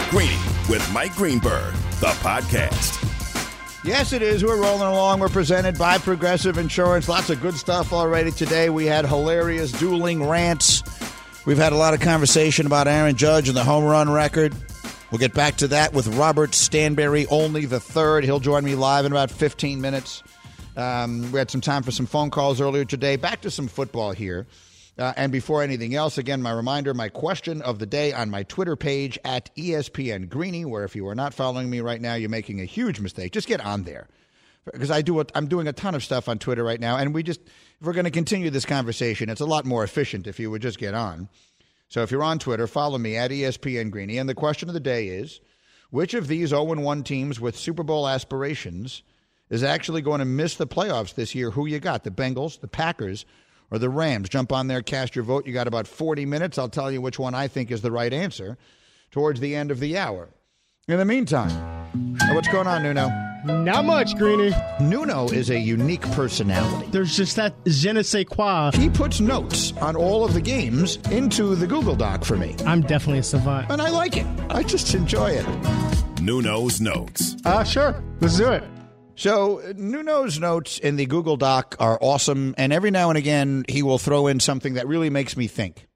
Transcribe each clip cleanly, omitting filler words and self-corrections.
Greeny with Mike Greenberg, the podcast. Yes, it is. We're rolling along. We're presented by Progressive Insurance. Lots of good stuff already today. We had hilarious dueling rants. We've had a lot of conversation about Aaron Judge and the home run record. We'll get back to that with Robert Stanberry, only the third. He'll join me live in about 15 minutes. We had some time for some phone calls earlier today. Back to some football here. And before anything else, again, my reminder, my question of the day on my Twitter page at ESPN Greeny, where if you are not following me right now, you're making a huge mistake. Just get on there. Because I'm doing a ton of stuff on Twitter right now, and if we're going to continue this conversation, it's a lot more efficient if you would just get on. So if you're on Twitter, follow me at ESPN Greeny. And the question of the day is, which of these 0-1 teams with Super Bowl aspirations is actually going to miss the playoffs this year? Who you got, the Bengals, the Packers, or the Rams? Jump on there, cast your vote. You got about 40 minutes. I'll tell you which one I think is the right answer towards the end of the hour. In the meantime, what's going on, Nuno? Not much, Greeny. Nuno is a unique personality. There's just that je ne sais quoi. He puts notes on all of the games into the Google Doc for me. I'm definitely a savant. And I like it. I just enjoy it. Nuno's Notes. Sure. Let's do it. So Nuno's notes in the Google Doc are awesome, and every now and again he will throw in something that really makes me think.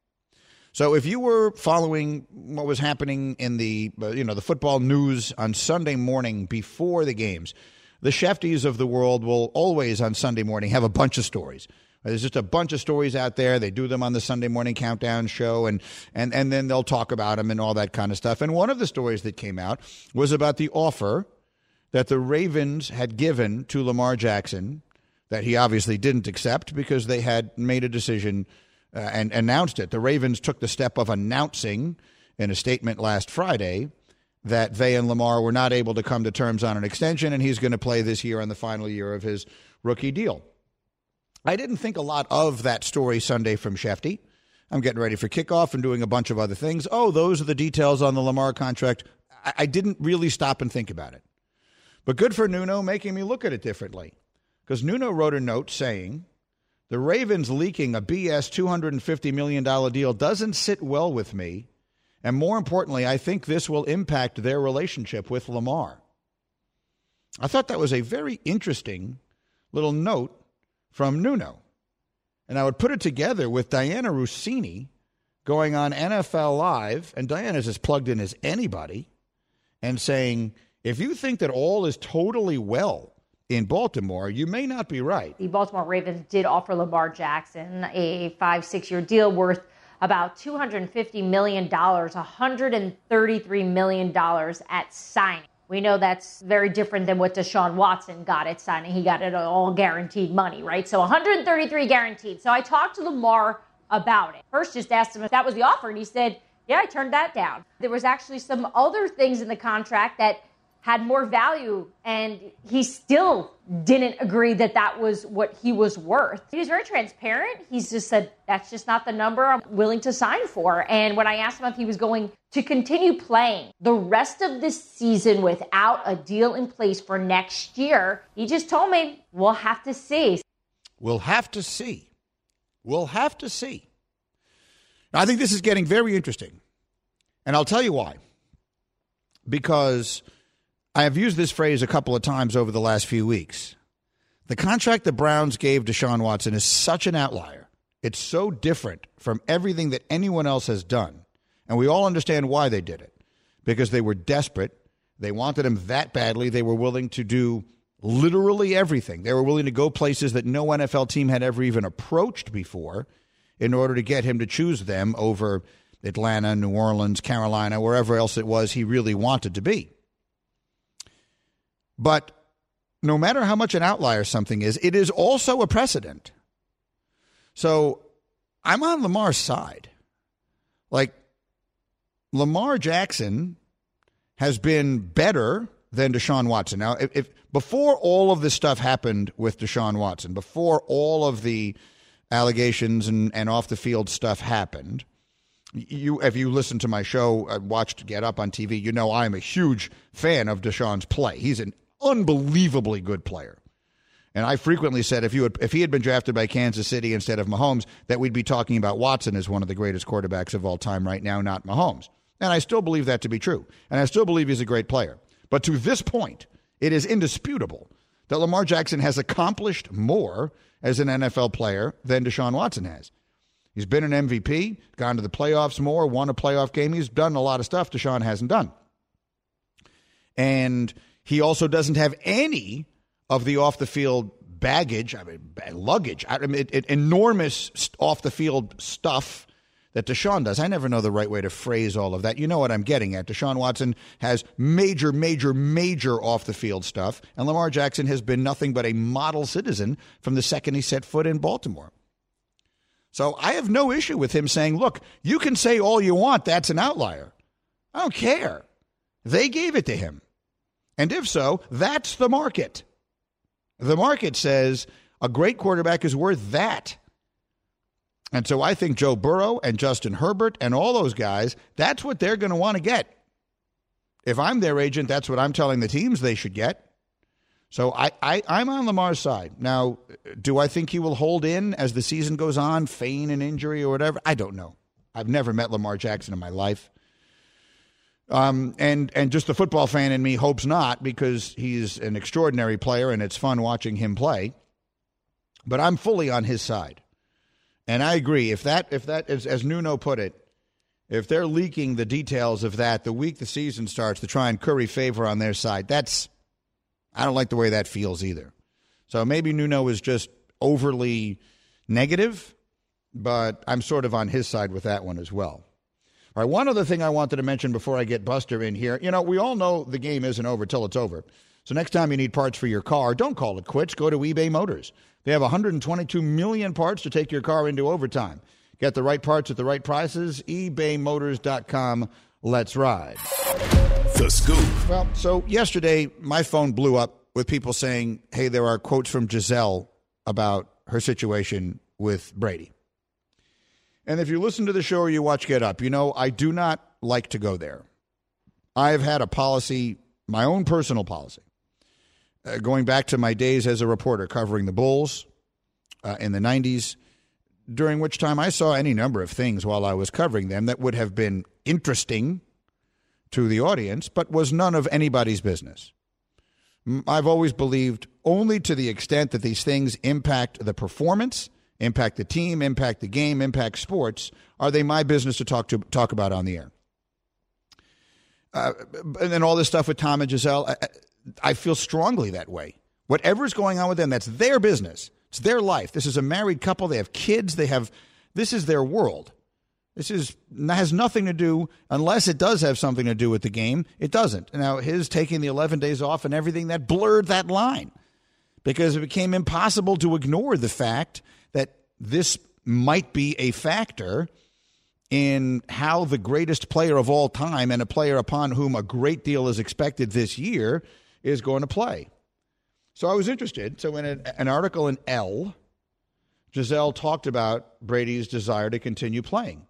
So if you were following what was happening in the football news on Sunday morning before the games, the Shefties of the world will always on Sunday morning have a bunch of stories. There's just a bunch of stories out there. They do them on the Sunday morning countdown show, and then they'll talk about them and all that kind of stuff. And one of the stories that came out was about the offer that the Ravens had given to Lamar Jackson that he obviously didn't accept because they had made a decision and announced it. The Ravens took the step of announcing in a statement last Friday that they and Lamar were not able to come to terms on an extension, and he's going to play this year on the final year of his rookie deal. I didn't think a lot of that story Sunday from Shefty. I'm getting ready for kickoff and doing a bunch of other things. Oh, those are the details on the Lamar contract. I didn't really stop and think about it. But good for Nuno making me look at it differently, because Nuno wrote a note saying, the Ravens leaking a BS $250 million deal doesn't sit well with me, and more importantly, I think this will impact their relationship with Lamar. I thought that was a very interesting little note from Nuno, and I would put it together with Diana Rossini going on NFL Live, and Diana's as plugged in as anybody, and saying, if you think that all is totally well in Baltimore, you may not be right. The Baltimore Ravens did offer Lamar Jackson a 5-6-year deal worth about $250 million, $133 million at signing. We know that's very different than what Deshaun Watson got at signing. He got it all guaranteed money, right? So 133 guaranteed. So I talked to Lamar about it. First, just asked him if that was the offer, and he said, yeah, I turned that down. There was actually some other things in the contract that had more value, and he still didn't agree that that was what he was worth. He was very transparent. He's just said, that's just not the number I'm willing to sign for. And when I asked him if he was going to continue playing the rest of this season without a deal in place for next year, he just told me, we'll have to see. We'll have to see. We'll have to see. Now, I think this is getting very interesting, and I'll tell you why. Because I have used this phrase a couple of times over the last few weeks. The contract the Browns gave Deshaun Watson is such an outlier. It's so different from everything that anyone else has done. And we all understand why they did it. Because they were desperate. They wanted him that badly. They were willing to do literally everything. They were willing to go places that no NFL team had ever even approached before in order to get him to choose them over Atlanta, New Orleans, Carolina, wherever else it was he really wanted to be. But no matter how much an outlier something is, it is also a precedent. So I'm on Lamar's side. Like, Lamar Jackson has been better than Deshaun Watson. Now, if before all of this stuff happened with Deshaun Watson, before all of the allegations and off-the-field stuff happened, if you listen to my show, watched Get Up on TV, you know I am a huge fan of Deshaun's play. He's an unbelievably good player. And I frequently said if he had been drafted by Kansas City instead of Mahomes, that we'd be talking about Watson as one of the greatest quarterbacks of all time right now, not Mahomes. And I still believe that to be true. And I still believe he's a great player. But to this point, it is indisputable that Lamar Jackson has accomplished more as an NFL player than Deshaun Watson has. He's been an MVP, gone to the playoffs more, won a playoff game. He's done a lot of stuff Deshaun hasn't done. And he also doesn't have any of the off-the-field baggage, luggage, enormous off-the-field stuff that Deshaun does. I never know the right way to phrase all of that. You know what I'm getting at. Deshaun Watson has major off-the-field stuff, and Lamar Jackson has been nothing but a model citizen from the second he set foot in Baltimore. So I have no issue with him saying, look, you can say all you want, that's an outlier. I don't care. They gave it to him. And if so, that's the market. The market says a great quarterback is worth that. And so I think Joe Burrow and Justin Herbert and all those guys, that's what they're going to want to get. If I'm their agent, that's what I'm telling the teams they should get. So I'm on Lamar's side. Now, do I think he will hold in as the season goes on, feign an injury or whatever? I don't know. I've never met Lamar Jackson in my life. And just the football fan in me hopes not, because he's an extraordinary player and it's fun watching him play. But I'm fully on his side. And I agree. If that is, as Nuno put it, if they're leaking the details of that the week the season starts to try and curry favor on their side, I don't like the way that feels either. So maybe Nuno is just overly negative, but I'm sort of on his side with that one as well. All right, one other thing I wanted to mention before I get Buster in here. You know, we all know the game isn't over till it's over. So next time you need parts for your car, don't call it quits. Go to eBay Motors. They have 122 million parts to take your car into overtime. Get the right parts at the right prices. ebaymotors.com. Let's ride. The Scoop. Well, so yesterday my phone blew up with people saying, hey, there are quotes from Giselle about her situation with Brady. And if you listen to the show or you watch Get Up, you know I do not like to go there. I've had a policy, my own personal policy, going back to my days as a reporter covering the Bulls in the 90s, during which time I saw any number of things while I was covering them that would have been interesting to the audience, but was none of anybody's business. I've always believed only to the extent that these things impact the performance, impact the team, impact the game, impact sports, are they my business to talk about on the air. And then all this stuff with Tom and Giselle, I feel strongly that way. Whatever's going on with them, that's their business. It's their life. This is a married couple. They have kids. This is their world. Has nothing to do, unless it does have something to do with the game, it doesn't. Now, his taking the 11 days off and everything, that blurred that line because it became impossible to ignore the fact that this might be a factor in how the greatest player of all time and a player upon whom a great deal is expected this year is going to play. So I was interested. So in an article in Elle, Giselle talked about Brady's desire to continue playing.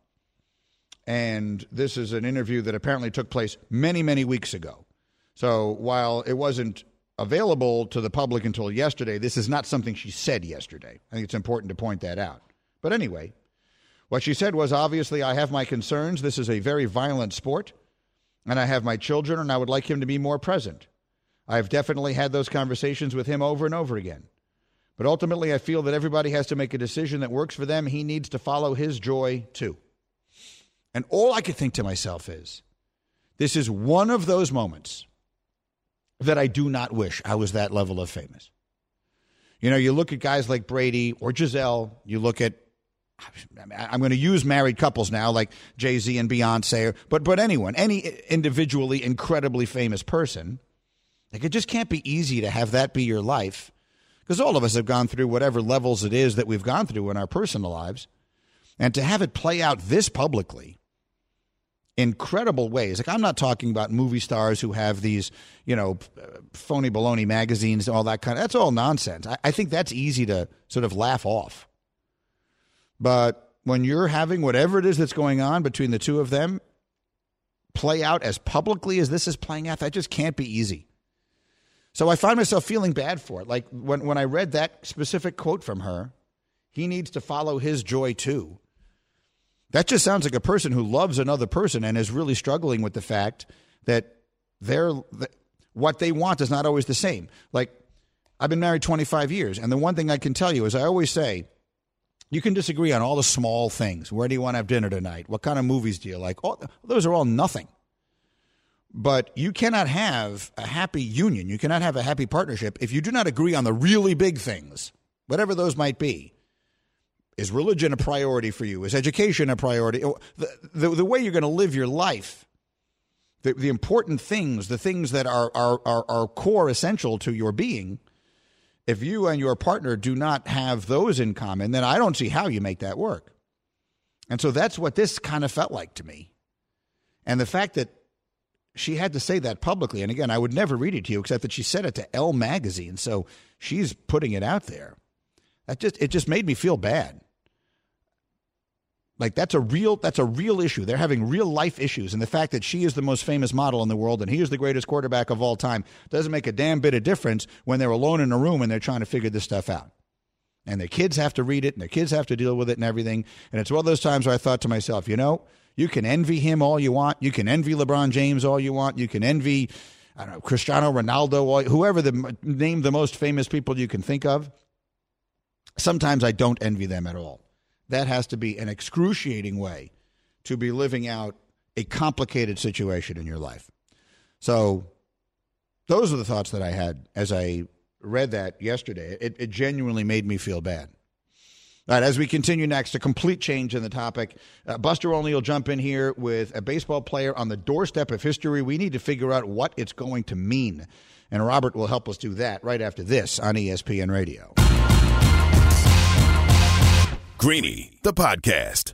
And this is an interview that apparently took place many, many weeks ago. So while it wasn't available to the public until yesterday, this is not something she said yesterday. I think it's important to point that out. But anyway, what she said was, obviously, I have my concerns. This is a very violent sport, and I have my children, and I would like him to be more present. I've definitely had those conversations with him over and over again. But ultimately, I feel that everybody has to make a decision that works for them. He needs to follow his joy, too. And all I could think to myself is, this is one of those moments that I do not wish I was that level of famous. You know, you look at guys like Brady or Giselle, you look at, I'm going to use married couples now, like Jay-Z and Beyonce, but anyone, any individually incredibly famous person, like it just can't be easy to have that be your life, because all of us have gone through whatever levels it is that we've gone through in our personal lives, and to have it play out this publicly, incredible ways. Like, I'm not talking about movie stars who have these, phony baloney magazines, all that kind of, that's all nonsense. I think that's easy to sort of laugh off. But when you're having whatever it is that's going on between the two of them play out as publicly as this is playing out, that just can't be easy. So I find myself feeling bad for it. Like when I read that specific quote from her, he needs to follow his joy too. That just sounds like a person who loves another person and is really struggling with the fact that what they want is not always the same. Like, I've been married 25 years, and the one thing I can tell you is I always say, you can disagree on all the small things. Where do you want to have dinner tonight? What kind of movies do you like? Those are all nothing. But you cannot have a happy union. You cannot have a happy partnership if you do not agree on the really big things, whatever those might be. Is religion a priority for you? Is education a priority? The way you're going to live your life, the important things, the things that are core essential to your being, if you and your partner do not have those in common, then I don't see how you make that work. And so that's what this kind of felt like to me. And the fact that she had to say that publicly, and again, I would never read it to you except that she said it to Elle magazine, so she's putting it out there. It just made me feel bad. Like, that's a real issue. They're having real life issues. And the fact that she is the most famous model in the world and he is the greatest quarterback of all time doesn't make a damn bit of difference when they're alone in a room and they're trying to figure this stuff out. And their kids have to read it and their kids have to deal with it and everything. And it's one of those times where I thought to myself, you can envy him all you want. You can envy LeBron James all you want. You can envy, Cristiano Ronaldo, whoever name the most famous people you can think of. Sometimes I don't envy them at all. That has to be an excruciating way to be living out a complicated situation in your life. So those are the thoughts that I had as I read that yesterday. It genuinely made me feel bad. All right, as we continue next, a complete change in the topic. Buster Olney will jump in here with a baseball player on the doorstep of history. We need to figure out what it's going to mean. And Robert will help us do that right after this on ESPN Radio. Greeny, the podcast.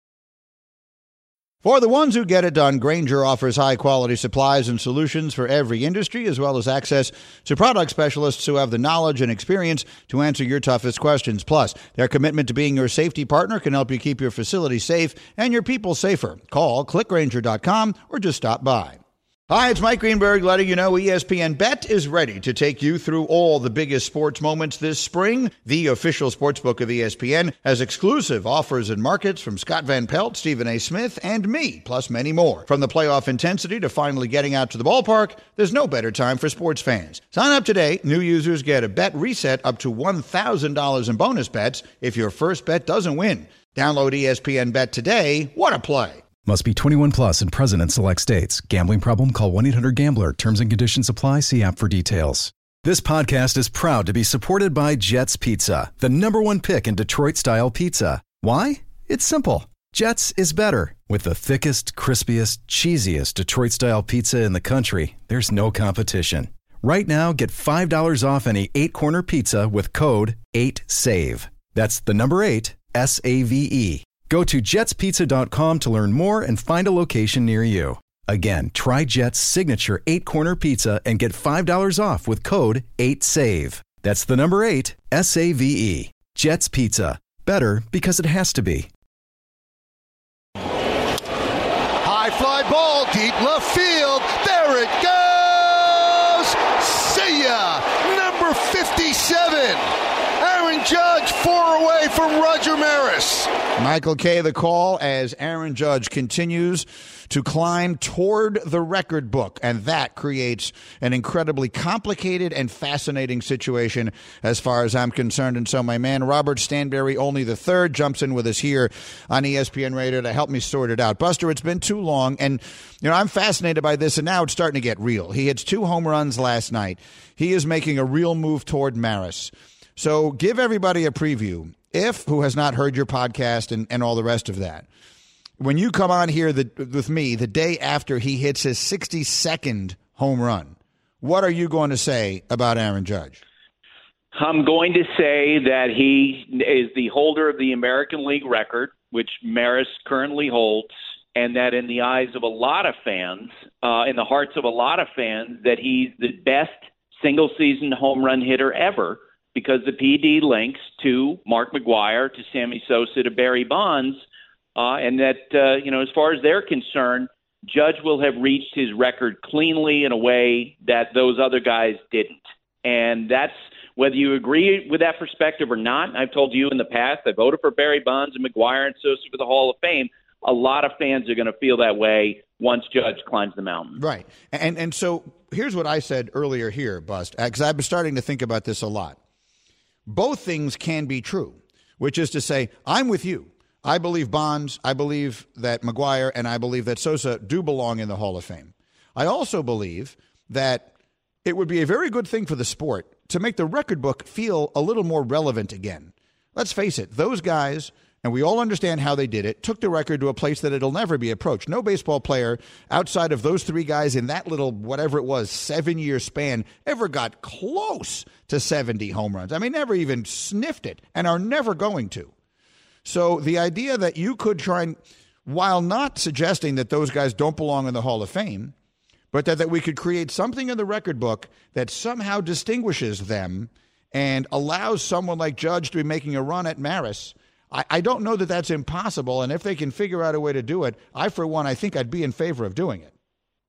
For the ones who get it done, Grainger offers high-quality supplies and solutions for every industry, as well as access to product specialists who have the knowledge and experience to answer your toughest questions. Plus, their commitment to being your safety partner can help you keep your facility safe and your people safer. Call clickgrainger.com or just stop by. Hi, it's Mike Greenberg letting you know ESPN Bet is ready to take you through all the biggest sports moments this spring. The official sportsbook of ESPN has exclusive offers and markets from Scott Van Pelt, Stephen A. Smith, and me, plus many more. From the playoff intensity to finally getting out to the ballpark, there's no better time for sports fans. Sign up today. New users get a bet reset up to $1,000 in bonus bets if your first bet doesn't win. Download ESPN Bet today. What a play. Must be 21 plus and present in select states. Gambling problem? Call 1-800-GAMBLER. Terms and conditions apply. See app for details. This podcast is proud to be supported by Jets Pizza, the #1 pick in Detroit-style pizza. Why? It's simple. Jets is better. With the thickest, crispiest, cheesiest Detroit-style pizza in the country, there's no competition. Right now, get $5 off any 8-corner pizza with code 8SAVE. That's the number 8, SAVE. Go to jetspizza.com to learn more and find a location near you. Again, try Jet's signature 8-corner pizza and get $5 off with code 8SAVE. That's the number 8, SAVE. Jet's Pizza. Better because it has to be. High fly ball, deep left field. There it goes. See ya. Number 57. Aaron Judge, 4 away from Roger Maris. Michael Kay, the call as Aaron Judge continues to climb toward the record book, and that creates an incredibly complicated and fascinating situation as far as I'm concerned. And so my man Robert Stanberry, only the third, jumps in with us here on ESPN Radio to help me sort it out. Buster, it's been too long, and I'm fascinated by this, and now it's starting to get real. He hits 2 home runs last night. He is making a real move toward Maris. So give everybody a preview, who has not heard your podcast and all the rest of that. When you come on here with me the day after he hits his 62nd home run, what are you going to say about Aaron Judge? I'm going to say that he is the holder of the American League record, which Maris currently holds, and that in the eyes of a lot of fans, in the hearts of a lot of fans, that he's the best single-season home run hitter ever, because the PD links to Mark McGwire, to Sammy Sosa, to Barry Bonds, and that, as far as they're concerned, Judge will have reached his record cleanly in a way that those other guys didn't. And that's, whether you agree with that perspective or not, I've told you in the past, I voted for Barry Bonds and McGwire and Sosa for the Hall of Fame. a lot of fans are going to feel that way once Judge climbs the mountain. Right. And so here's what I said earlier here, Bust, because I've been starting to think about this a lot. Both things can be true, which is to say, I'm with you. I believe Bonds, I believe that McGwire, and I believe that Sosa do belong in the Hall of Fame. I also believe that it would be a very good thing for the sport to make the record book feel a little more relevant again. Let's face it, those guys, and we all understand how they did it, took the record to a place that it'll never be approached. No baseball player outside of those three guys in that little, whatever it was, 7-year span ever got close to 70 home runs. I mean, never even sniffed it and are never going to. So the idea that you could try and, while not suggesting that those guys don't belong in the Hall of Fame, but that we could create something in the record book that somehow distinguishes them and allows someone like Judge to be making a run at Maris, I don't know that that's impossible. And if they can figure out a way to do it, I think I'd be in favor of doing it.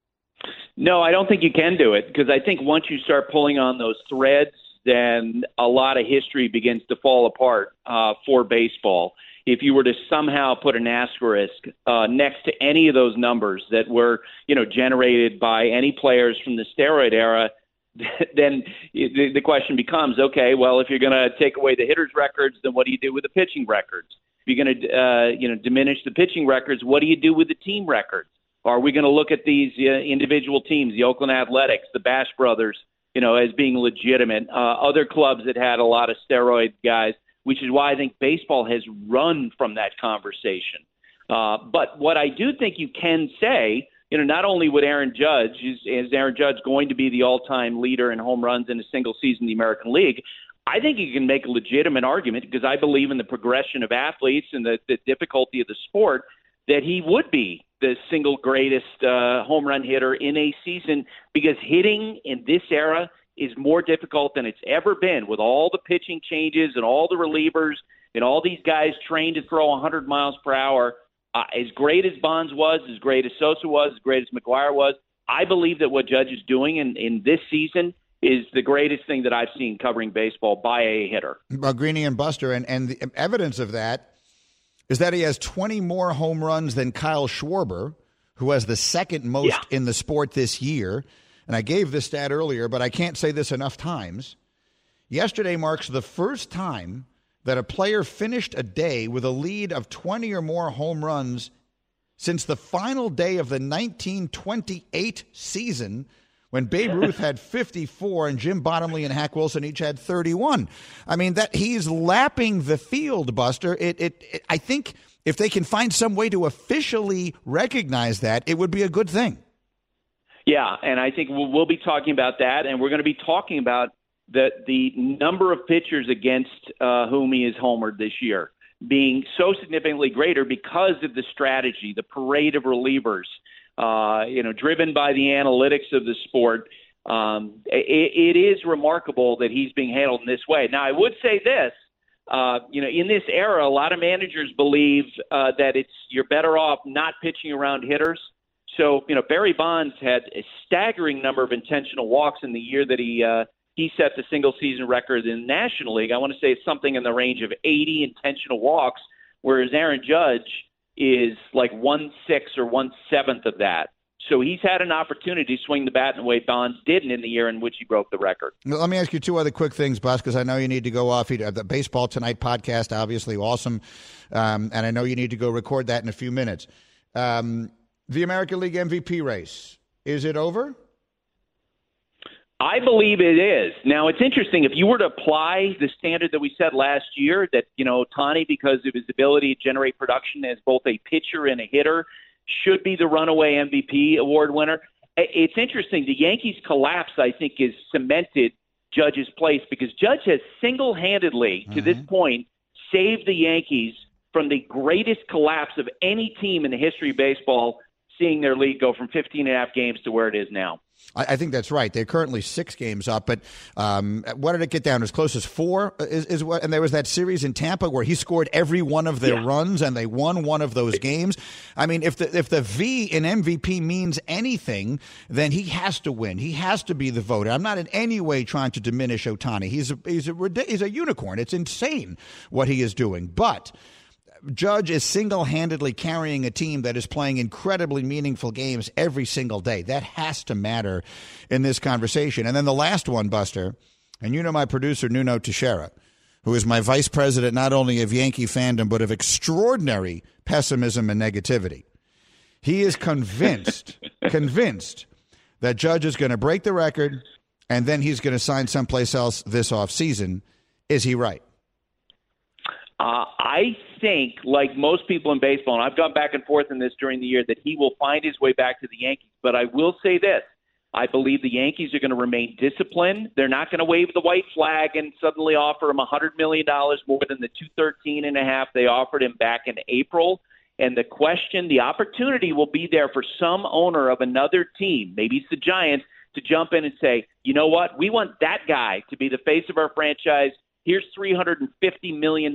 No, I don't think you can do it, because I think once you start pulling on those threads, then a lot of history begins to fall apart for baseball. If you were to somehow put an asterisk next to any of those numbers that were, generated by any players from the steroid era, then the question becomes, okay, well, if you're going to take away the hitters' records, then what do you do with the pitching records? If you're going to, diminish the pitching records, what do you do with the team records? Are we going to look at these individual teams, the Oakland Athletics, the Bash Brothers, as being legitimate, other clubs that had a lot of steroid guys, which is why I think baseball has run from that conversation. But what I do think you can say, not only would Aaron Judge, is Aaron Judge going to be the all-time leader in home runs in a single season in the American League, I think you can make a legitimate argument, because I believe in the progression of athletes and the difficulty of the sport, that he would be the single greatest home run hitter in a season, because hitting in this era is more difficult than it's ever been, with all the pitching changes and all the relievers and all these guys trained to throw 100 miles per hour. As great as Bonds was, as great as Sosa was, as great as McGwire was, I believe that what Judge is doing in this season is the greatest thing that I've seen covering baseball by a hitter. Greeny and Buster, and the evidence of that is that he has 20 more home runs than Kyle Schwarber, who has the second most in the sport this year. And I gave this stat earlier, but I can't say this enough times. Yesterday marks the first time that a player finished a day with a lead of 20 or more home runs since the final day of the 1928 season, when Babe Ruth had 54 and Jim Bottomley and Hack Wilson each had 31. I mean, that he's lapping the field, Buster. I think if they can find some way to officially recognize that, it would be a good thing. Yeah, and I think we'll be talking about that, and we're going to be talking about the number of pitchers against whom he is homered this year being so significantly greater because of the strategy, the parade of relievers, driven by the analytics of the sport. It is remarkable that he's being handled in this way. Now, I would say this, in this era, a lot of managers believe that you're better off not pitching around hitters. So, Barry Bonds had a staggering number of intentional walks in the year that he set the single-season record in the National League. I want to say it's something in the range of 80 intentional walks, whereas Aaron Judge is like 1/6 or 1/7 of that. So he's had an opportunity to swing the bat in the way Bonds didn't in the year in which he broke the record. Well, let me ask you two other quick things, Bus, because I know you need to go off. The Baseball Tonight podcast, obviously awesome, and I know you need to go record that in a few minutes. The American League MVP race, is it over? I believe it is. Now, it's interesting. If you were to apply the standard that we set last year, that, Ohtani, because of his ability to generate production as both a pitcher and a hitter, should be the runaway MVP award winner. It's interesting. The Yankees' collapse, I think, is cemented Judge's place, because Judge has single-handedly, to this point, saved the Yankees from the greatest collapse of any team in the history of baseball, seeing their league go from 15.5 games to where it is now. I think that's right. They're currently 6 games up, but what did it get down as close as 4? Is what? And there was that series in Tampa where he scored every one of their runs, and they won one of those games. I mean, if the V in MVP means anything, then he has to win. He has to be the voter. I'm not in any way trying to diminish Ohtani. He's a unicorn. It's insane what he is doing, but Judge is single-handedly carrying a team that is playing incredibly meaningful games every single day. That has to matter in this conversation. And then the last one, Buster, and you know my producer, Nuno Teixeira, who is my vice president not only of Yankee fandom but of extraordinary pessimism and negativity. He is convinced that Judge is going to break the record and then he's going to sign someplace else this offseason. Is he right? I think, like most people in baseball, and I've gone back and forth in this during the year, that he will find his way back to the Yankees. But I will say this. I believe the Yankees are going to remain disciplined. They're not going to wave the white flag and suddenly offer him $100 million more than the $213.5 they offered him back in April. And the opportunity will be there for some owner of another team, maybe it's the Giants, to jump in and say, you know what, we want that guy to be the face of our franchise. Here's $350 million.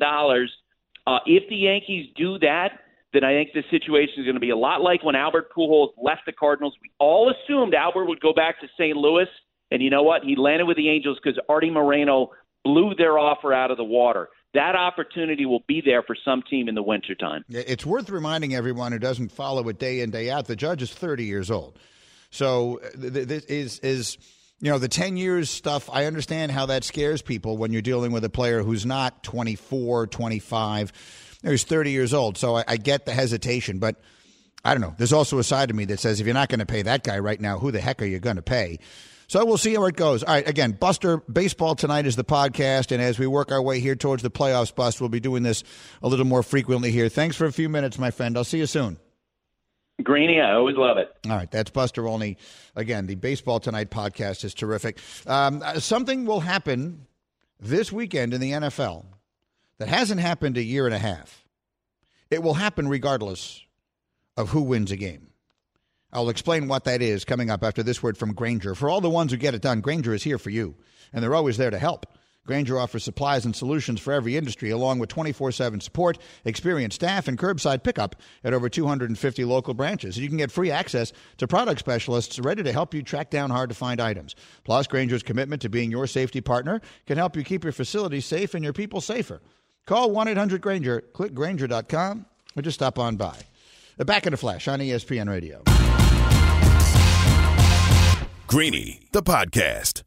If the Yankees do that, then I think the situation is going to be a lot like when Albert Pujols left the Cardinals. We all assumed Albert would go back to St. Louis, and you know what? He landed with the Angels because Artie Moreno blew their offer out of the water. That opportunity will be there for some team in the wintertime. It's worth reminding everyone who doesn't follow it day in, day out, the Judge is 30 years old. So this is the 10 years stuff, I understand how that scares people when you're dealing with a player who's not 24, 25. He's 30 years old, so I get the hesitation. But I don't know. There's also a side of me that says if you're not going to pay that guy right now, who the heck are you going to pay? So we'll see how it goes. All right, again, Buster, Baseball Tonight is the podcast, and as we work our way here towards the playoffs, Bust, we'll be doing this a little more frequently here. Thanks for a few minutes, my friend. I'll see you soon. Greeny, I always love it. All right, that's Buster Olney. Again, the Baseball Tonight podcast is terrific. Something will happen this weekend in the NFL that hasn't happened a year and a half. It will happen regardless of who wins a game. I'll explain what that is coming up after this word from Grainger. For all the ones who get it done, Grainger is here for you, and they're always there to help. Grainger offers supplies and solutions for every industry, along with 24/7 support, experienced staff, and curbside pickup at over 250 local branches. You can get free access to product specialists ready to help you track down hard-to-find items. Plus, Grainger's commitment to being your safety partner can help you keep your facility safe and your people safer. Call 1-800-GRAINGER, click Grainger.com, or just stop on by. Back in a flash on ESPN Radio. Greeny, the podcast.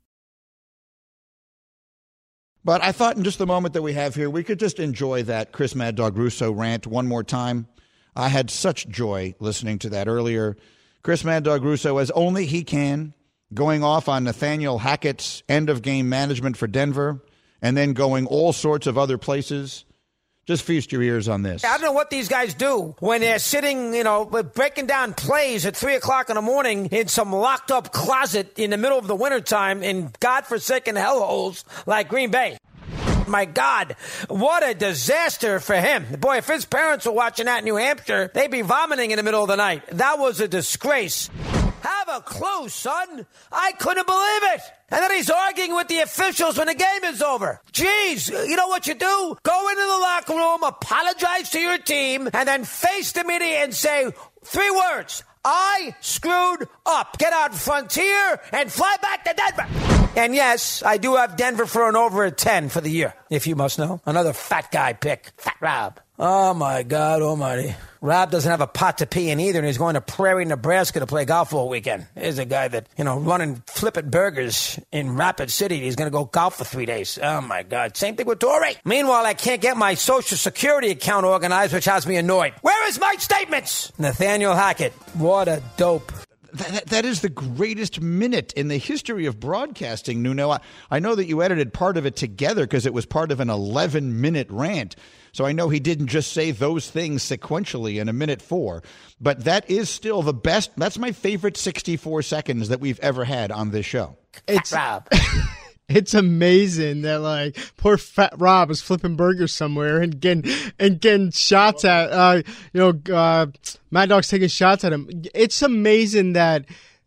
But I thought in just the moment that we have here, we could just enjoy that Chris Mad Dog Russo rant one more time. I had such joy listening to that earlier. Chris Mad Dog Russo, as only he can, going off on Nathaniel Hackett's end-of-game management for Denver, and then going all sorts of other places. Just feast your ears on this. I don't know what these guys do when they're sitting, breaking down plays at 3 o'clock in the morning in some locked up closet in the middle of the wintertime in godforsaken hellholes like Green Bay. My God, what a disaster for him. Boy, if his parents were watching that in New Hampshire, they'd be vomiting in the middle of the night. That was a disgrace. Have a clue, son. I couldn't believe it. And then he's arguing with the officials when the game is over. Jeez, you know what you do? Go into the locker room, apologize to your team, and then face the media and say 3 words. I screwed up. Get out Frontier and fly back to Denver. And yes, I do have Denver for an over a 10 for the year, if you must know. Another fat guy pick. Fat Rob. Oh, my God almighty. Rob doesn't have a pot to pee in either, and he's going to Prairie, Nebraska to play golf all weekend. Here's a guy that, running flippin' burgers in Rapid City. He's going to go golf for 3 days. Oh, my God. Same thing with Torrey. Meanwhile, I can't get my Social Security account organized, which has me annoyed. Where is my statements? Nathaniel Hackett. What a dope. That is the greatest minute in the history of broadcasting, Nuno. I know that you edited part of it together because it was part of an 11-minute rant. So I know he didn't just say those things sequentially in a minute 4. But that is still the best. That's my favorite 64 seconds that we've ever had on this show. It's amazing that poor fat Rob is flipping burgers somewhere and getting shots at Mad Dog's taking shots at him. It's amazing that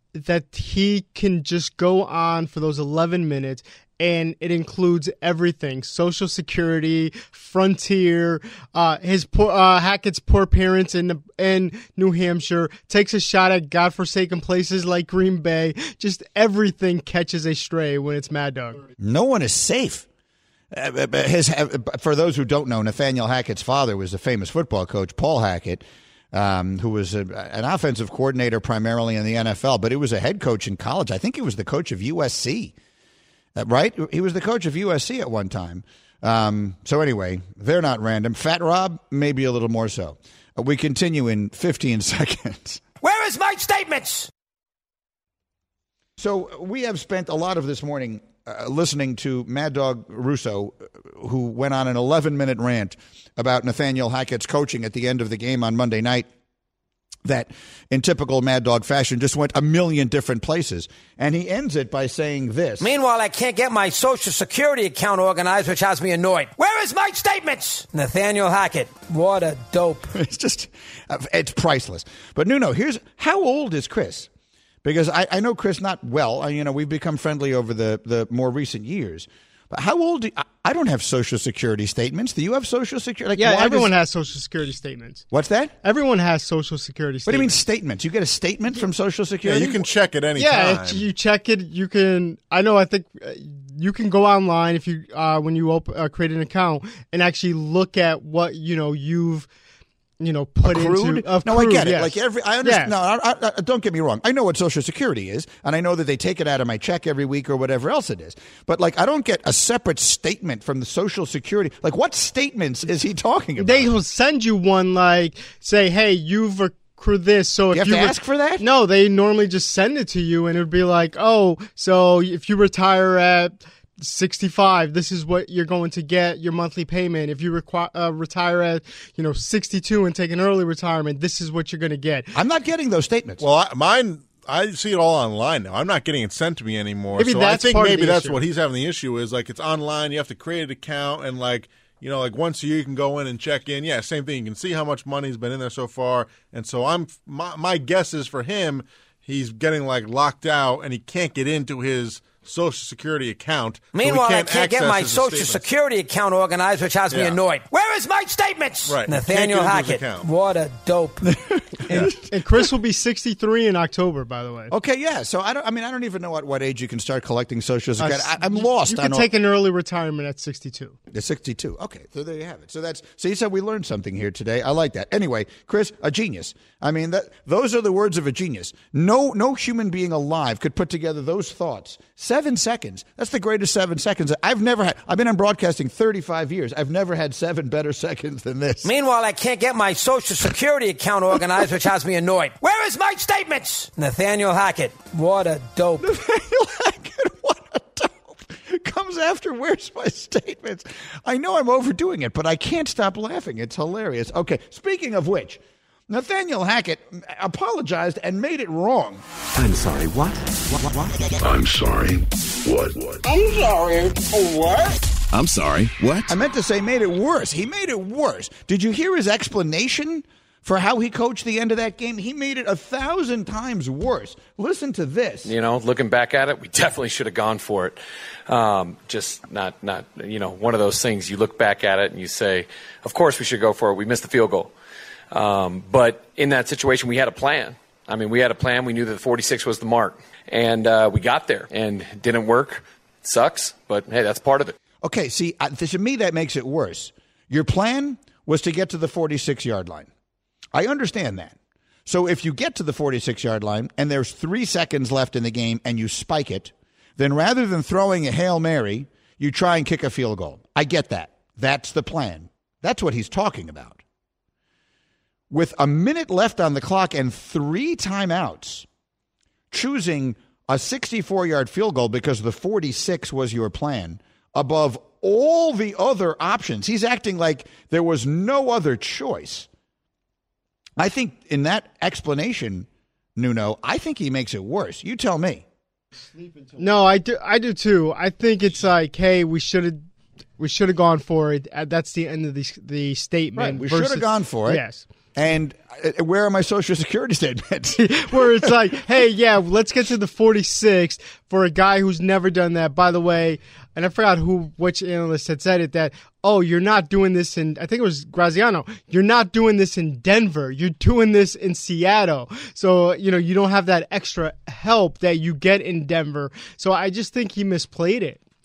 he can just go on for those 11 minutes. And it includes everything: Social Security, Frontier, his poor, Hackett's poor parents in New Hampshire, takes a shot at godforsaken places like Green Bay. Just everything catches a stray when it's Mad Dog. No one is safe. For those who don't know, Nathaniel Hackett's father was a famous football coach, Paul Hackett, who was an offensive coordinator primarily in the NFL, but he was a head coach in college. I think he was the coach of USC, right? He was the coach of USC at one time. So anyway, they're not random. Fat Rob, maybe a little more so. We continue in 15 seconds. Where is my statements? So we have spent a lot of this morning listening to Mad Dog Russo, who went on an 11-minute rant about Nathaniel Hackett's coaching at the end of the game on Monday night that, in typical Mad Dog fashion, just went a million different places. And he ends it by saying this. Meanwhile, I can't get my Social Security account organized, which has me annoyed. Where is my statements? Nathaniel Hackett. What a dope. It's priceless. But Nuno, how old is Chris? Because I know Chris not well. We've become friendly over the more recent years. But how old? I don't have Social Security statements. Do you have Social Security? Everyone has Social Security statements. What's that? Everyone has Social Security statements. What do you mean statements? You get a statement from Social Security? Yeah, you can check it any time. Yeah, you check it. You can. I think you can go online if you when you create an account and actually look at what you've. Put accrued? into accrued. No, I get it. Yes. I understand. Yes. No, don't get me wrong. I know what Social Security is, and I know that they take it out of my check every week or whatever else it is. But I don't get a separate statement from the Social Security. What statements is he talking about? They will send you one say, hey, you've accrued this. So you if have to ask for that? No, they normally just send it to you, and it would be so if you retire at 65, this is what you're going to get your monthly payment. If you retire at 62 and take an early retirement, this is what you're going to get. I'm not getting those statements. Well, I see it all online now. I'm not getting it sent to me anymore. Maybe so that's I think part of maybe the that's issue. what he's having the issue is it's online. You have to create an account and once a year you can go in and check in. Yeah, same thing. You can see how much money's been in there so far. And so my guess is for him, he's getting locked out and he can't get into his Social Security account. Meanwhile, so I can't get my Social Security account organized, which has me annoyed. Where is my statements? Right. Nathaniel Hackett. What a dope. And Chris will be 63 in October, by the way. Okay, yeah. So I don't even know at what age you can start collecting Social Security. I'm lost. You can take an early retirement at 62. At 62. Okay, so there you have it. So you said we learned something here today. I like that. Anyway, Chris, a genius. Those are the words of a genius. No human being alive could put together those thoughts. 7 seconds. That's the greatest 7 seconds. I've been in broadcasting 35 years. I've never had 7 better seconds than this. Meanwhile, I can't get my Social Security account organized, which has me annoyed. Where is my statements? Nathaniel Hackett. What a dope. Nathaniel Hackett, what a dope. Comes after where's my statements. I know I'm overdoing it, but I can't stop laughing. It's hilarious. Okay, speaking of which, Nathaniel Hackett apologized and made it wrong. I'm sorry, what? What? I'm sorry. What? I'm sorry, what? I'm sorry. What? I meant to say made it worse. He made it worse. Did you hear his explanation for how he coached the end of that game? He made it 1,000 times worse. Listen to this. Looking back at it, we definitely should have gone for it. Just not one of those things. You look back at it and you say, of course we should go for it. We missed the field goal. But in that situation, we had a plan. We had a plan. We knew that 46 was the mark. And we got there. And it didn't work. It sucks. But, hey, that's part of it. Okay, see, to me, that makes it worse. Your plan was to get to the 46-yard line. I understand that. So if you get to the 46-yard line and there's 3 seconds left in the game and you spike it, then rather than throwing a Hail Mary, you try and kick a field goal. I get that. That's the plan. That's what he's talking about. With a minute left on the clock and 3 timeouts, choosing a 64-yard field goal because the 46 was your plan above all the other options. He's acting like there was no other choice. I think in that explanation, Nuno, I think he makes it worse. You tell me. No, I do too. I think it's hey, we should have gone for it. That's the end of the statement. Right, we should have gone for it. Yes. And where are my Social Security statements? Where it's hey, yeah, let's get to the 46 for a guy who's never done that. By the way, and I forgot which analyst had said it, that, you're not doing this I think it was Graziano, you're not doing this in Denver. You're doing this in Seattle. So, you don't have that extra help that you get in Denver. So I just think he misplayed it.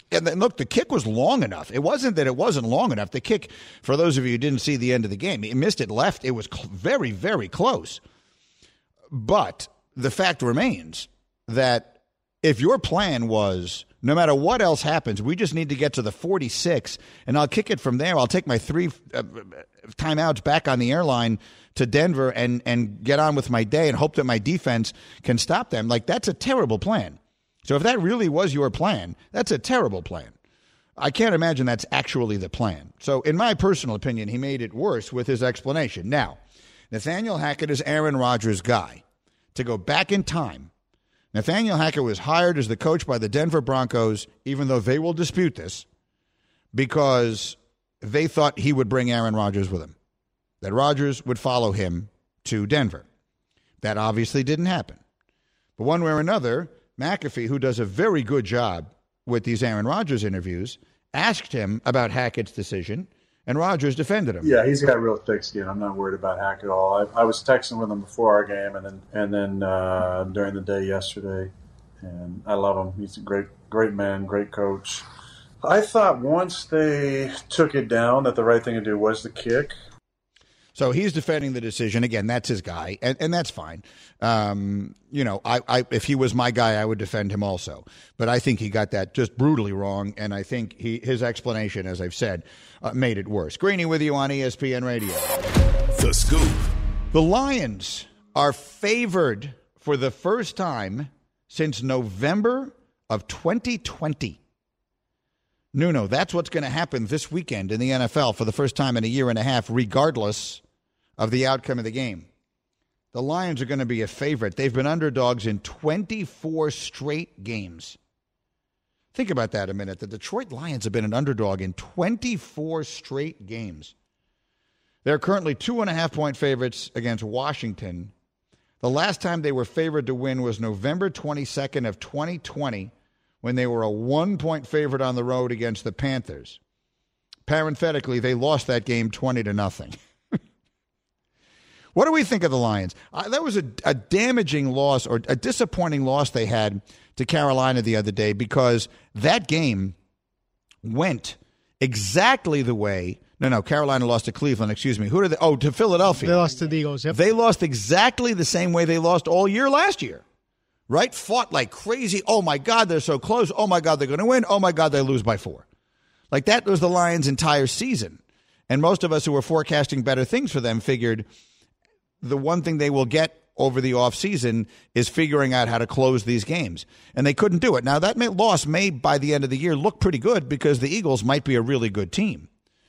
And then, look, the kick was long enough. It wasn't that it wasn't long enough. The kick, for those of you who didn't see the end of the game, he missed it left. It was very, very close. But the fact remains that if your plan was, no matter what else happens, we just need to get to the 46, and I'll kick it from there. I'll take my 3 timeouts back on the airline to Denver and get on with my day and hope that my defense can stop them. Like, that's a terrible plan. So if that really was your plan, that's a terrible plan. I can't imagine that's actually the plan. So in my personal opinion, he made it worse with his explanation. Now, Nathaniel Hackett is Aaron Rodgers' guy. To go back in time, Nathaniel Hackett was hired as the coach by the Denver Broncos, even though they will dispute this, because they thought he would bring Aaron Rodgers with him, that Rodgers would follow him to Denver. That obviously didn't happen. But one way or another, McAfee, who does a very good job with these Aaron Rodgers interviews, asked him about Hackett's decision, and Rodgers defended him. Yeah, he's got real thick skin. I'm not worried about Hackett at all. I was texting with him before our game and then during the day yesterday, and I love him. He's a great man, great coach. I thought once they took it down that the right thing to do was the kick. So he's defending the decision. Again, that's his guy, and that's fine. If he was my guy, I would defend him also. But I think he got that just brutally wrong, and I think his explanation, as I've said, made it worse. Greeny with you on ESPN Radio. The Scoop. The Lions are favored for the first time since November of 2020. Nuno, that's what's going to happen this weekend in the NFL for the first time in a year and a half, regardless of the outcome of the game. The Lions are going to be a favorite. They've been underdogs in 24 straight games. Think about that a minute. The Detroit Lions have been an underdog in 24 straight games. They're currently 2.5-point favorites against Washington. The last time they were favored to win was November 22nd of 2020, when they were a 1-point favorite on the road against the Panthers. Parenthetically, they lost that game 20-0. What do we think of the Lions? That was a damaging loss, or a disappointing loss they had to Carolina the other day, because that game went exactly the way. No, Carolina lost to Cleveland, excuse me. Who did they? Oh, to Philadelphia. They lost to the Eagles, yep. They lost exactly the same way they lost all year last year. Right? Fought like crazy. Oh, my God, they're so close. Oh, my God, they're going to win. Oh, my God, they lose by 4. Like, that was the Lions' entire season. And most of us who were forecasting better things for them figured the one thing they will get over the offseason is figuring out how to close these games. And they couldn't do it. Now, that loss may, by the end of the year, look pretty good, because the Eagles might be a really good team.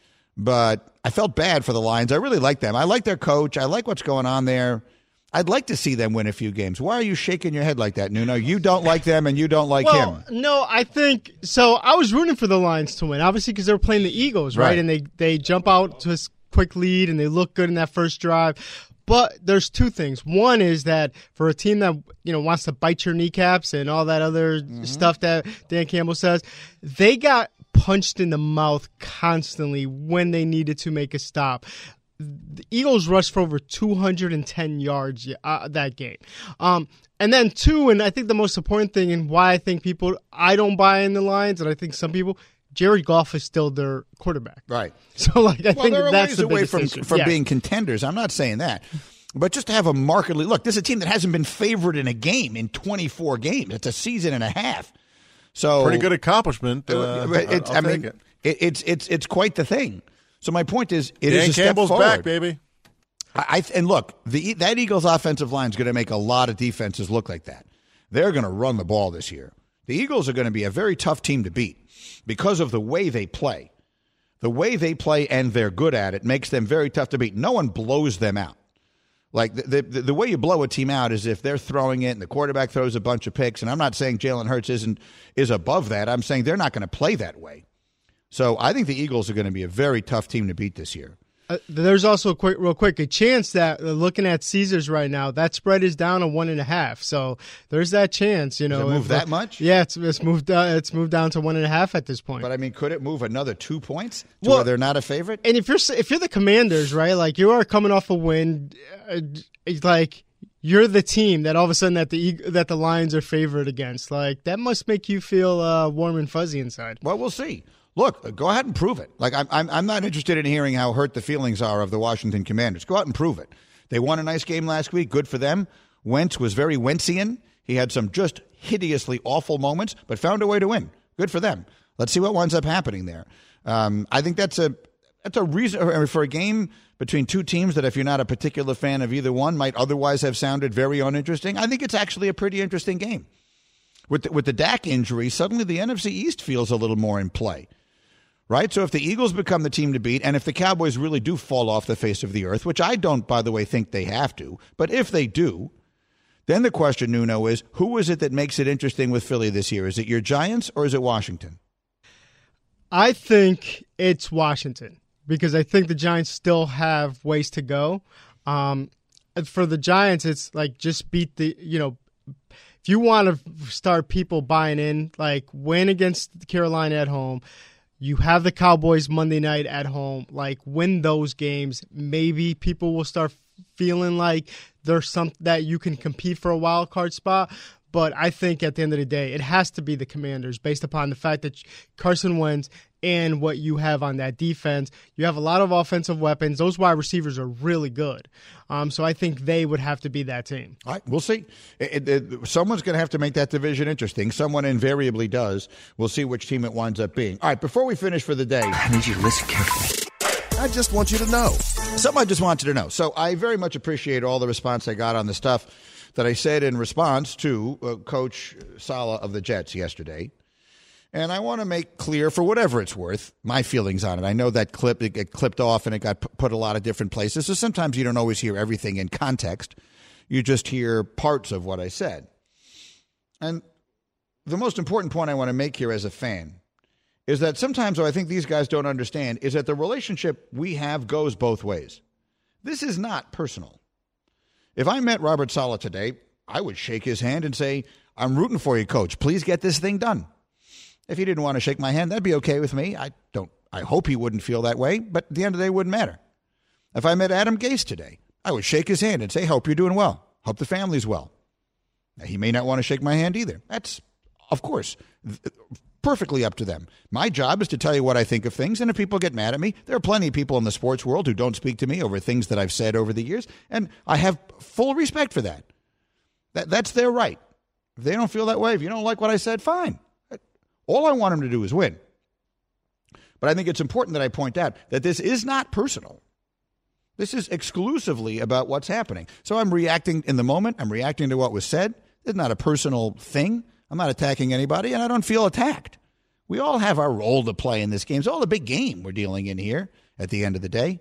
But I felt bad for the Lions. I really like them. I like their coach. I like what's going on there. I'd like to see them win a few games. Why are you shaking your head like that, Nuno? You don't like them and you don't like him. No, I think – so I was rooting for the Lions to win, obviously, because they were playing the Eagles, right? And they jump out to a quick lead and they look good in that first drive. But there's two things. One is that for a team that wants to bite your kneecaps and all that other stuff that Dan Campbell says, they got punched in the mouth constantly when they needed to make a stop. The Eagles rushed for over 210 yards that game. And then two, and I think the most important thing and why I think I don't buy in the Lions, and I think some people, Jared Goff is still their quarterback. Right. So, I think that's the away biggest from being contenders. I'm not saying that. But just to have a markedly – look, this is a team that hasn't been favored in a game in 24 games. It's a season and a half. So pretty good accomplishment. I'll take it. It's quite the thing. So my point is, it Dan is a step Campbell's forward. back, baby. And look, that Eagles offensive line is going to make a lot of defenses look like that. They're going to run the ball this year. The Eagles are going to be a very tough team to beat because of the way they play. The way they play, and they're good at it, makes them very tough to beat. No one blows them out. Like, the way you blow a team out is if they're throwing it and the quarterback throws a bunch of picks. And I'm not saying Jalen Hurts is above that. I'm saying they're not going to play that way. So I think the Eagles are going to be a very tough team to beat this year. There's also a chance that looking at Caesars right now, that spread is down to 1.5. So there's that chance. Does it move that much? Yeah, it's moved down to 1.5 at this point. But I mean, could it move another 2 points to where they're not a favorite? And if you're the Commanders, right? Like, you are coming off a win, like you're the team that all of a sudden that the Lions are favored against. Like, that must make you feel warm and fuzzy inside. Well, we'll see. Look, go ahead and prove it. Like, I'm not interested in hearing how hurt the feelings are of the Washington Commanders. Go out and prove it. They won a nice game last week. Good for them. Wentz was very Wentzian. He had some just hideously awful moments, but found a way to win. Good for them. Let's see what winds up happening there. I think that's a reason for a game between two teams that, if you're not a particular fan of either one, might otherwise have sounded very uninteresting. I think it's actually a pretty interesting game. With the Dak injury, suddenly the NFC East feels a little more in play. Right? So if the Eagles become the team to beat, and if the Cowboys really do fall off the face of the earth, which I don't, by the way, think they have to, but if they do, then the question, Nuno, is who is it that makes it interesting with Philly this year? Is it your Giants or is it Washington? I think it's Washington because I think the Giants still have ways to go. For the Giants, it's like just beat the, if you want to start people buying in, like win against Carolina at home. You have the Cowboys Monday night at home. Like, win those games. Maybe people will start feeling like there's something that you can compete for a wild card spot. But I think at the end of the day, it has to be the Commanders based upon the fact that Carson Wentz and what you have on that defense. You have a lot of offensive weapons. Those wide receivers are really good. So I think they would have to be that team. All right, we'll see. Someone's going to have to make that division interesting. Someone invariably does. We'll see which team it winds up being. All right, before we finish for the day, I need you to listen carefully. I just want you to know. Something I just wanted to know. So I very much appreciate all the response I got on the stuff that I said in response to Coach Saleh of the Jets yesterday. And I want to make clear, for whatever it's worth, my feelings on it. I know that it got clipped off and it got put a lot of different places. So sometimes you don't always hear everything in context. You just hear parts of what I said. And the most important point I want to make here as a fan is that sometimes what I think these guys don't understand is that the relationship we have goes both ways. This is not personal. If I met Robert Saleh today, I would shake his hand and say, I'm rooting for you, Coach. Please get this thing done. If he didn't want to shake my hand, that'd be okay with me. I hope he wouldn't feel that way, but at the end of the day, it wouldn't matter. If I met Adam Gase today, I would shake his hand and say, hope you're doing well. Hope the family's well. Now, he may not want to shake my hand either. That's, of course, perfectly up to them. My job is to tell you what I think of things, and if people get mad at me, there are plenty of people in the sports world who don't speak to me over things that I've said over the years, and I have full respect for that. That's their right. If they don't feel that way, if you don't like what I said, fine. All I want them to do is win. But I think it's important that I point out that this is not personal. This is exclusively about what's happening. So I'm reacting in the moment. I'm reacting to what was said. It's not a personal thing. I'm not attacking anybody, and I don't feel attacked. We all have our role to play in this game. It's all a big game we're dealing in here at the end of the day.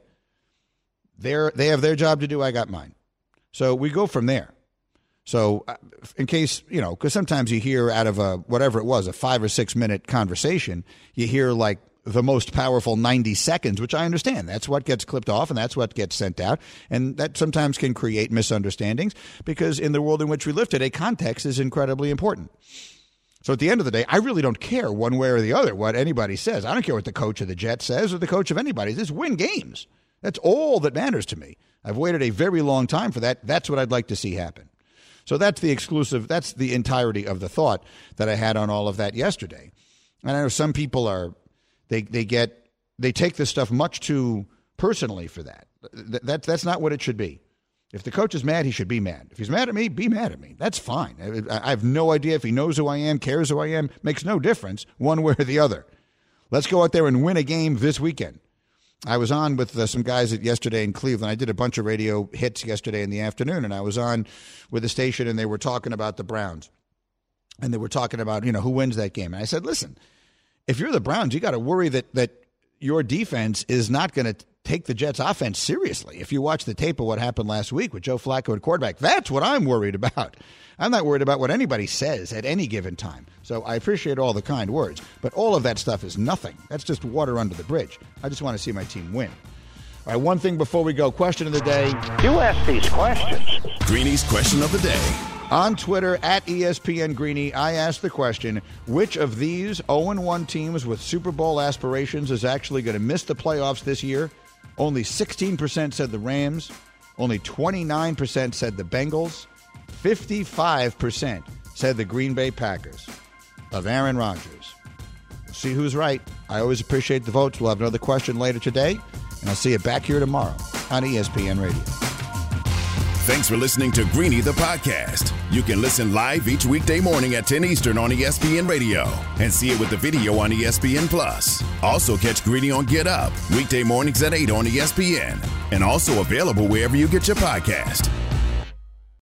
They have their job to do. I got mine. So we go from there. So in case, because sometimes you hear out of whatever it was, a 5 or 6 minute conversation, you hear like the most powerful 90 seconds, which I understand. That's what gets clipped off and that's what gets sent out. And that sometimes can create misunderstandings because in the world in which we live today, context is incredibly important. So at the end of the day, I really don't care one way or the other what anybody says. I don't care what the coach of the Jets says or the coach of anybody. Just win games. That's all that matters to me. I've waited a very long time for that. That's what I'd like to see happen. So that's the entirety of the thought that I had on all of that yesterday. And I know some people they take this stuff much too personally for that. That's not what it should be. If the coach is mad, he should be mad. If he's mad at me, be mad at me. That's fine. I have no idea if he knows who I am, cares who I am, makes no difference one way or the other. Let's go out there and win a game this weekend. I was on with some guys yesterday in Cleveland. I did a bunch of radio hits yesterday in the afternoon, and I was on with the station, and they were talking about the Browns. And they were talking about, who wins that game. And I said, listen, if you're the Browns, you got to worry that your defense is not going to take the Jets' offense seriously. If you watch the tape of what happened last week with Joe Flacco at quarterback, that's what I'm worried about. I'm not worried about what anybody says at any given time. So I appreciate all the kind words, but all of that stuff is nothing. That's just water under the bridge. I just want to see my team win. All right, one thing before we go. Question of the day. You ask these questions. Greeny's question of the day. On Twitter, at ESPN Greeny, I asked the question, which of these 0-1 teams with Super Bowl aspirations is actually going to miss the playoffs this year? Only 16% said the Rams. Only 29% said the Bengals. 55% said the Green Bay Packers of Aaron Rodgers. We'll see who's right. I always appreciate the votes. We'll have another question later today, and I'll see you back here tomorrow on ESPN Radio. Thanks for listening to Greeny the Podcast. You can listen live each weekday morning at 10 Eastern on ESPN Radio and see it with the video on ESPN Plus. Also catch Greeny on Get Up, weekday mornings at 8 on ESPN, and also available wherever you get your podcast.